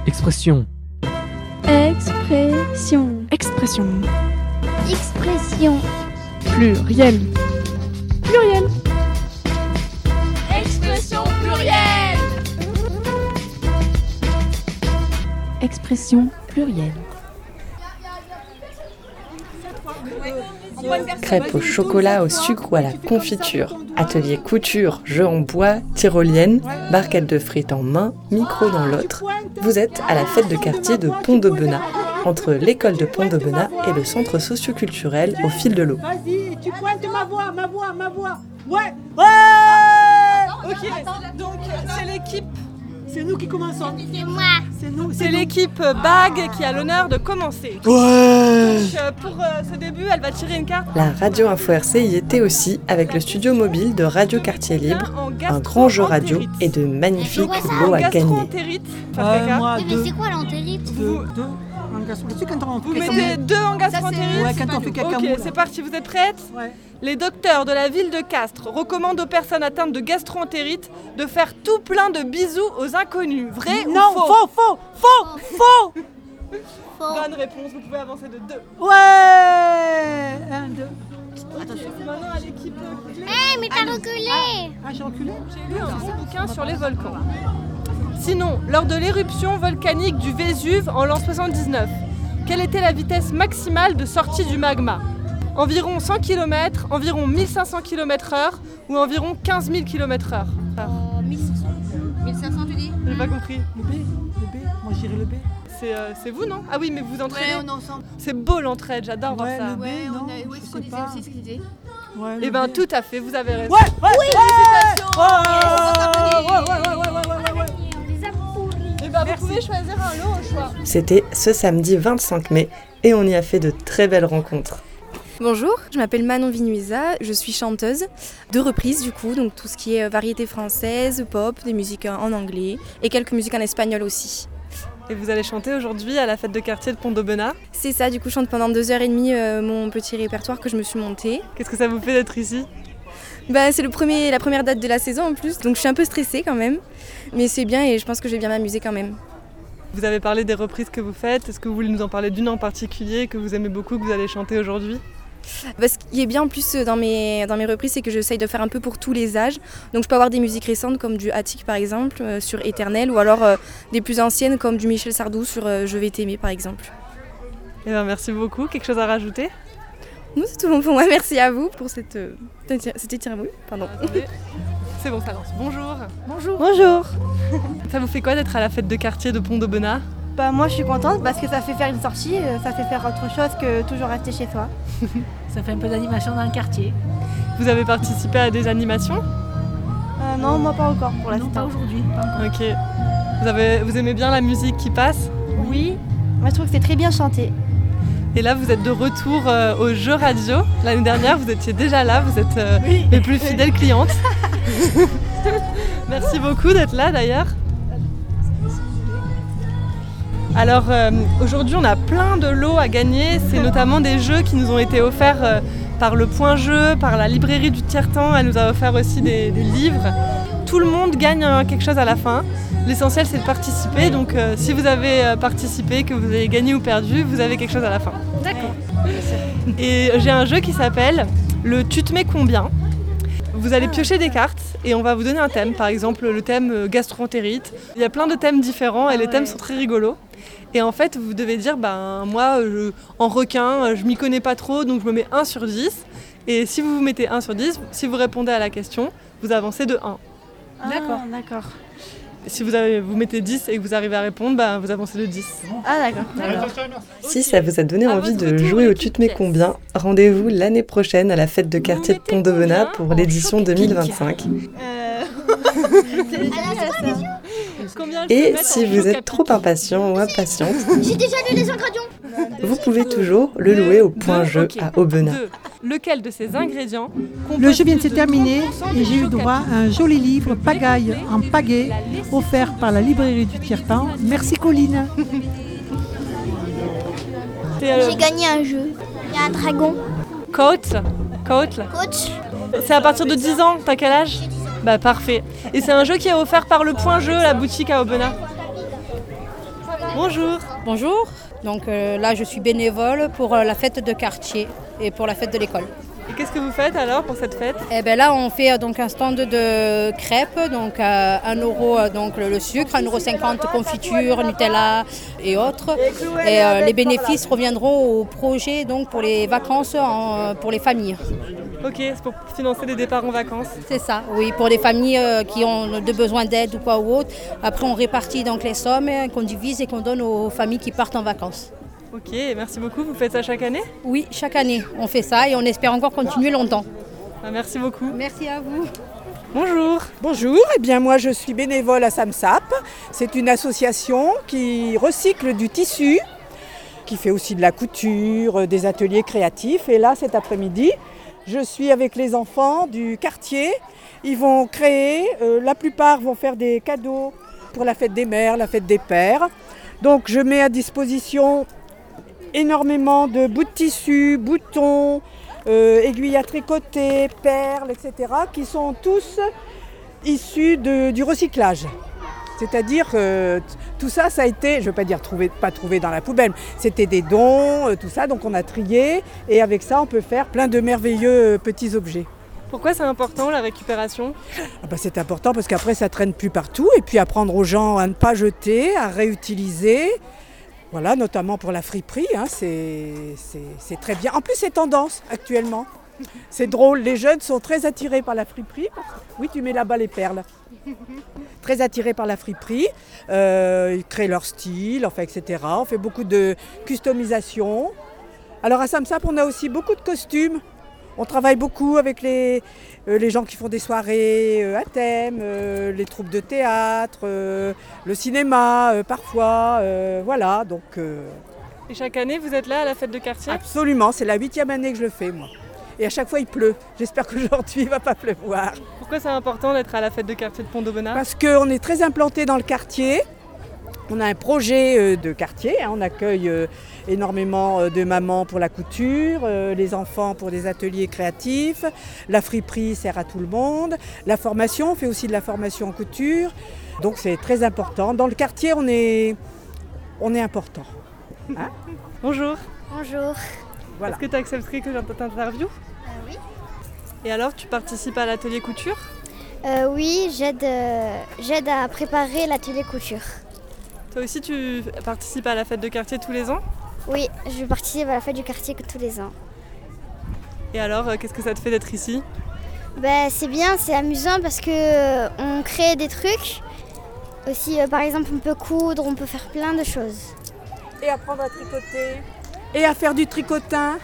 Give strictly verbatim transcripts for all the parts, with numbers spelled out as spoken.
Expression. Expression. Expression. Expression. Pluriel. Pluriel. Expression plurielle. Expression plurielle. Crêpes au chocolat, au sucre ou à la confiture. Atelier couture, jeux en bois, tyrolienne, barquette de frites en main, micro dans l'autre. Vous êtes à la fête de quartier de Pont-d'Aubenas, entre l'école de Pont-d'Aubenas et le centre socio-culturel au fil de l'eau. Vas-y, tu pointes ma voix, ma voix, ma voix. Ouais, ouais. Ok, donc c'est l'équipe. C'est nous qui commençons. C'est moi. C'est nous. C'est l'équipe Bag qui a l'honneur de commencer. Ouais. Donc euh, pour euh, ce début, elle va tirer une carte. La radio Info R C y était aussi avec le studio mobile de Radio Quartier Libre, un grand jeu radio et de magnifiques lots à gagner. Gastro-entérite. Euh, moi, Oui, mais deux. c'est quoi l'entérite? Deux. Deux. En gastro. Tu sais quand on Vous fait mettez deux en gastro-entérite. Ouais, quand on fait caca Ok, mou, là. c'est parti, vous êtes prêtes? Ouais. Les docteurs de la ville de Castres recommandent aux personnes atteintes de gastro-entérite de faire tout plein de bisous aux inconnus. Vrai Non, ou faux? faux, faux, faux, faux. Faux. Bonne réponse, vous pouvez avancer de deux. Ouais. Un, deux. Maintenant à l'équipe clé. Eh, mais t'as reculé. Ah, j'ai reculé. J'ai lu un beau bouquin sur les volcans. Sinon, lors de l'éruption volcanique du Vésuve en l'an soixante-dix-neuf, quelle était la vitesse maximale de sortie du magma? Environ cent kilomètres, environ mille cinq cents kilomètres heure ou environ quinze mille kilomètres heure? mille cinq cents. mille cinq cents, tu dis? J'ai pas compris. Le B, le B. Moi, je dirais le B. C'est euh, c'est vous, non? Ah oui, mais vous entraînez. Ouais, on est ensemble. C'est beau l'entraide, j'adore voir Ouais, ça. le B, Ouais, non. on a... ouais, je c'est ce qu'on sais disait pas. aussi, ce qu'on disait. Ouais, Eh le ben B. tout à fait, vous avez raison. Ouais, ouais, ouais. Félicitations. Ouais, ouais, ouais, ouais, ouais, ouais, ouais, ouais. On les a pourris. Eh ben vous pouvez choisir un lot au choix. C'était ce samedi vingt-cinq mai et on y a fait de très belles rencontres. Bonjour, je m'appelle Manon Vinuisa, je suis chanteuse de reprise du coup, donc tout ce qui est variété française, pop, des musiques en anglais et quelques musiques en espagnol aussi. Et vous allez chanter aujourd'hui à la fête de quartier de Pont-d'Aubenas. C'est ça, du coup je chante pendant deux heures et demie euh, mon petit répertoire que je me suis monté. Qu'est-ce que ça vous fait d'être ici? Bah, c'est le premier, la première date de la saison en plus, donc je suis un peu stressée quand même, mais c'est bien et je pense que je vais bien m'amuser quand même. Vous avez parlé des reprises que vous faites. Est-ce que vous voulez nous en parler d'une en particulier que vous aimez beaucoup, que vous allez chanter aujourd'hui? Bah, ce qui est bien en plus dans mes, dans mes reprises, c'est que j'essaye de faire un peu pour tous les âges. Donc je peux avoir des musiques récentes comme du Attic par exemple, euh, sur Éternel, ou alors euh, des plus anciennes comme du Michel Sardou sur euh, Je vais t'aimer par exemple. Eh ben, merci beaucoup. Quelque chose à rajouter? Non, c'est tout bon pour moi, merci à vous pour cette, euh, cette interview. Pardon. Attendez. C'est bon, ça lance. Bonjour. Bonjour. Bonjour. Ça vous fait quoi d'être à la fête de quartier de Pont-d'Aubenas? Bah moi je suis contente parce que ça fait faire une sortie, ça fait faire autre chose que toujours rester chez soi. Ça fait un peu d'animation dans le quartier. Vous avez participé à des animations? Euh, non, moi pas encore pour Non, pas l'instant. aujourd'hui, pas encore. Ok. Vous, avez, vous aimez bien la musique qui passe? Oui, moi je trouve que c'est très bien chanté. Et là, vous êtes de retour euh, au jeu radio. L'année dernière, vous étiez déjà là. Vous êtes euh, les plus fidèles clientes. Merci beaucoup d'être là d'ailleurs. Alors euh, aujourd'hui, on a plein de lots à gagner. C'est notamment des jeux qui nous ont été offerts euh, par le Point Jeu, par la librairie du Tiers-Temps. Elle nous a offert aussi des, des livres. Tout le monde gagne euh, quelque chose à la fin. L'essentiel, c'est de participer. Donc euh, si vous avez euh, participé, que vous avez gagné ou perdu, vous avez quelque chose à la fin. D'accord. Et j'ai un jeu qui s'appelle le Tu te mets combien? Vous allez piocher des cartes et on va vous donner un thème. Par exemple, le thème gastro-entérite. Il y a plein de thèmes différents et les thèmes sont très rigolos. Et en fait, vous devez dire, ben moi, je, en requin, je m'y connais pas trop, donc je me mets un sur dix. Et si vous vous mettez un sur dix, si vous répondez à la question, vous avancez de un. D'accord. Ah, d'accord. Si vous, avez, vous mettez dix et que vous arrivez à répondre, ben vous avancez de dix. Ah d'accord. Si ça vous a donné À envie votre de tour, jouer au l'équipe Tu te mets pièce. combien, rendez-vous l'année prochaine à la fête de quartier de mettez Pont-d'Aubenas combien pour en l'édition deux mille vingt-cinq. Euh... Combien il faut Et mettre si en vous choc à êtes trop pic? impatient ou impatiente, J'ai déjà lu les ingrédients. vous pouvez toujours le louer au Point Deux, Jeu ok. à Aubenas. Deux. Lequel de ces ingrédients Le jeu vient de se compose plus terminer trente pour cent et du j'ai eu choc à droit pic? à un joli livre Le Pagaille blé en pagaie la laisse offert par la librairie du Tiers-Temps. Merci Colline. C'est, euh, J'ai gagné un jeu. Il y a un dragon. Côte. Côte. Coach. C'est à partir de dix ans. T'as quel âge? Bah parfait. Et c'est un jeu qui est offert par le Point Jeu, la boutique à Aubenas. Bonjour. Bonjour, donc euh, là je suis bénévole pour euh, la fête de quartier et pour la fête de l'école. Et qu'est-ce que vous faites alors pour cette fête? Et ben là on fait euh, donc un stand de crêpes, donc euh, un euro euh, donc le, le sucre, un euro cinquante confiture, Nutella et autres. Et euh, les bénéfices reviendront au projet donc pour les vacances en, pour les familles. Ok, c'est pour financer des départs en vacances. C'est ça, oui, pour les familles euh, qui ont de besoin d'aide ou quoi ou autre. Après on répartit donc les sommes euh, qu'on divise et qu'on donne aux familles qui partent en vacances. Ok, merci beaucoup. Vous faites ça chaque année? Oui, chaque année on fait ça et on espère encore continuer longtemps. Ah, merci beaucoup. Merci à vous. Bonjour. Bonjour, eh bien moi je suis bénévole à SAMSAP. C'est une association qui recycle du tissu, qui fait aussi de la couture, des ateliers créatifs. Et là cet après-midi, je suis avec les enfants du quartier. Ils vont créer, euh, la plupart vont faire des cadeaux pour la fête des mères, la fête des pères. Donc je mets à disposition énormément de bouts de tissu, boutons, euh, aiguilles à tricoter, perles, et cetera qui sont tous issus de, du recyclage. C'est-à-dire que tout ça, ça a été, je ne veux pas dire trouvé, pas trouvé dans la poubelle, c'était des dons, tout ça, donc on a trié et avec ça on peut faire plein de merveilleux petits objets. Pourquoi c'est important la récupération? Ah bah c'est important parce qu'après ça traîne plus partout et puis apprendre aux gens à ne pas jeter, à réutiliser. Voilà, notamment pour la friperie, hein, c'est, c'est, c'est très bien. En plus c'est tendance actuellement. C'est drôle, les jeunes sont très attirés par la friperie. Oui, tu mets là-bas les perles. Très attirés par la friperie, euh, ils créent leur style, enfin, et cetera. On fait beaucoup de customisation. Alors à SAMSAP, on a aussi beaucoup de costumes. On travaille beaucoup avec les, euh, les gens qui font des soirées euh, à thème, euh, les troupes de théâtre, euh, le cinéma euh, parfois, euh, voilà. Donc, euh... Et chaque année, vous êtes là à la fête de quartier? Absolument, c'est la huitième année que je le fais moi. Et à chaque fois il pleut. J'espère qu'aujourd'hui il ne va pas pleuvoir. Pourquoi c'est important d'être à la fête de quartier de Pont-d'Aubenas? Parce qu'on est très implanté dans le quartier. On a un projet de quartier, hein. On accueille énormément de mamans pour la couture, les enfants pour des ateliers créatifs, la friperie sert à tout le monde, la formation, on fait aussi de la formation en couture, donc c'est très important. Dans le quartier, on est, on est important. Hein? Bonjour. Bonjour. Voilà. Est-ce que tu accepterais que je t'interviewe? Euh, oui. Et alors, tu participes à l'atelier couture? Euh, oui, j'aide, euh, j'aide à préparer l'atelier couture. Toi aussi, tu participes à la fête de quartier tous les ans? Oui, je participe à la fête du quartier que tous les ans. Et alors, qu'est-ce que ça te fait d'être ici? Ben, c'est bien, c'est amusant parce que euh, on crée des trucs. Aussi, euh, par exemple, on peut coudre, on peut faire plein de choses. Et apprendre à tricoter. Et à faire du tricotin.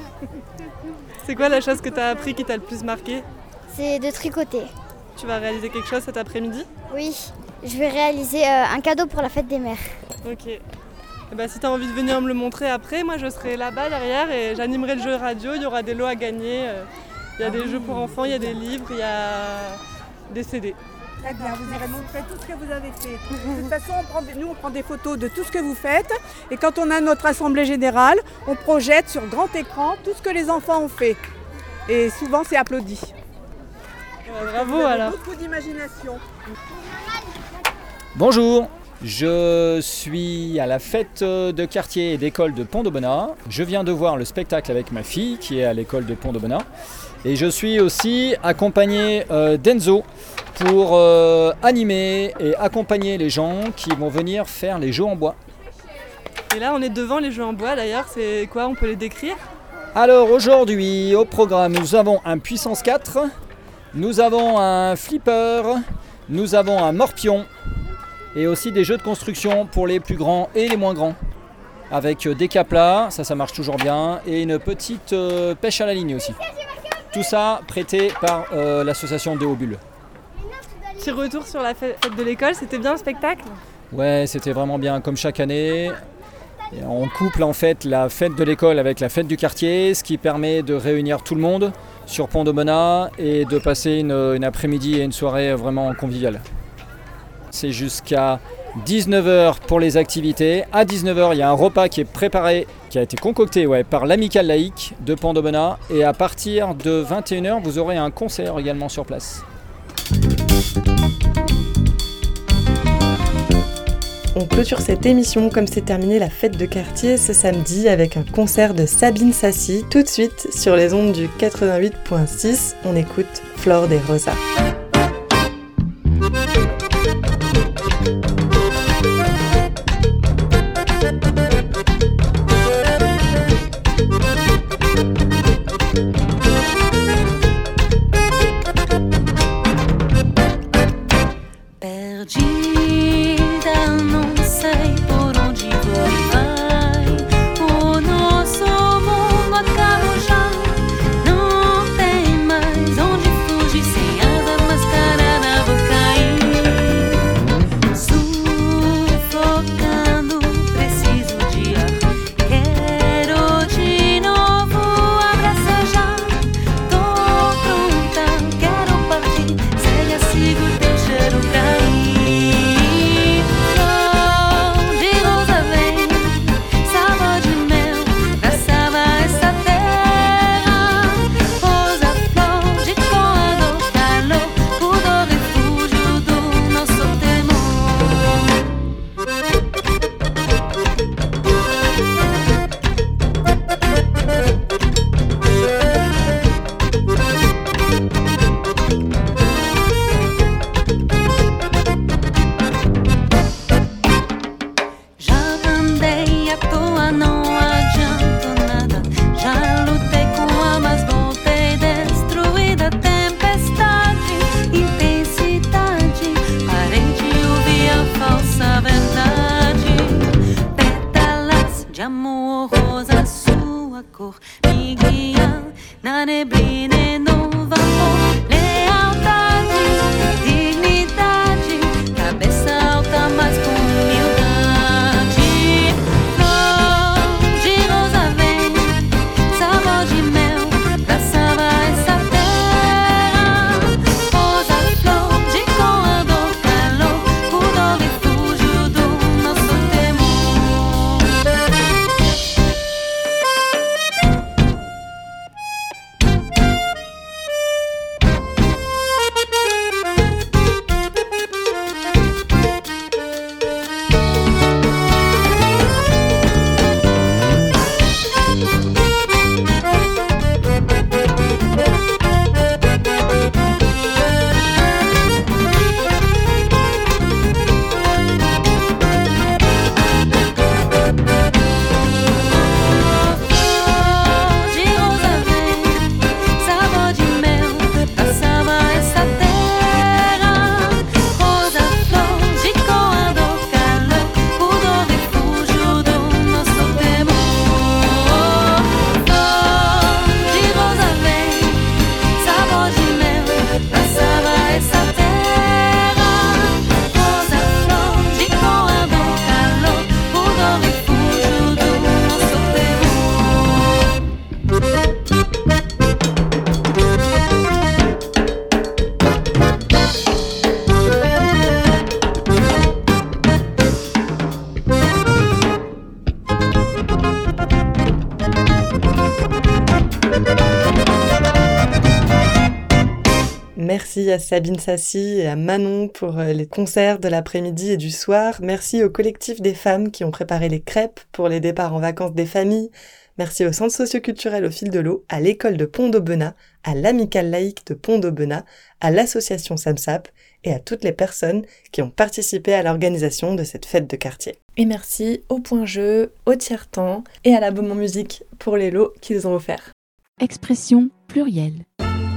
C'est quoi la chose que tu as appris qui t'a le plus marqué? C'est de tricoter. Tu vas réaliser quelque chose cet après-midi? Oui, je vais réaliser euh, un cadeau pour la fête des mères. Ok. Et bah, si tu as envie de venir me le montrer après, moi je serai là-bas derrière et j'animerai le jeu radio, il y aura des lots à gagner. Il y a des jeux pour enfants, il y a des livres, il y a des C D. Très bien, vous irez montrer tout ce que vous avez fait. De toute façon, on prend des, nous on prend des photos de tout ce que vous faites et quand on a notre assemblée générale, on projette sur grand écran tout ce que les enfants ont fait. Et souvent c'est applaudi. Ouais, bravo vous avez alors. Beaucoup d'imagination. Bonjour, je suis à la fête de quartier et d'école de Pont-d'Aubenas. Je viens de voir le spectacle avec ma fille qui est à l'école de Pont-d'Aubenas. Et je suis aussi accompagné euh, d'Enzo pour euh, animer et accompagner les gens qui vont venir faire les jeux en bois. Et là on est devant les jeux en bois d'ailleurs, c'est quoi, on peut les décrire? Alors aujourd'hui au programme nous avons un puissance quatre, nous avons un flipper, nous avons un morpion et aussi des jeux de construction pour les plus grands et les moins grands. Avec des caplas, ça ça marche toujours bien, et une petite euh, pêche à la ligne aussi. Tout ça prêté par euh, l'association Déobule. Petit retour sur la fête de l'école, c'était bien le spectacle? Ouais, c'était vraiment bien comme chaque année. Et on couple en fait la fête de l'école avec la fête du quartier, ce qui permet de réunir tout le monde sur Pont-d'Aubenas et de passer une, une après-midi et une soirée vraiment conviviale. C'est jusqu'à dix-neuf heures pour les activités. À dix-neuf heures, il y a un repas qui est préparé, qui a été concocté ouais, par l'Amicale laïque de Pont-d'Aubenas. Et à partir de vingt et une heures, vous aurez un concert également sur place. On clôture cette émission comme c'est terminé la fête de quartier ce samedi avec un concert de Sabine Sassi. Tout de suite, sur les ondes du quatre-vingt-huit virgule six, on écoute Flor de Rosa. Merci à Sabine Sassi et à Manon pour les concerts de l'après-midi et du soir. Merci au collectif des femmes qui ont préparé les crêpes pour les départs en vacances des familles. Merci au centre socio-culturel au fil de l'eau, à l'école de Pont-d'Aubenas, à l'amicale laïque de Pont-d'Aubenas, à l'association SAMSAP et à toutes les personnes qui ont participé à l'organisation de cette fête de quartier. Et merci au Point Jeu, au Tiers-Temps et à la Beaumont Musique pour les lots qu'ils ont offerts. Expression plurielle.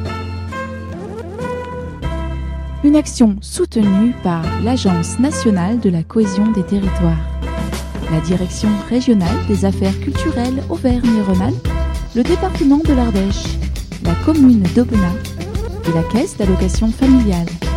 Une action soutenue par l'Agence nationale de la cohésion des territoires, la Direction régionale des affaires culturelles Auvergne-Rhône-Alpes, le département de l'Ardèche, la commune d'Aubenas et la Caisse d'allocation familiale.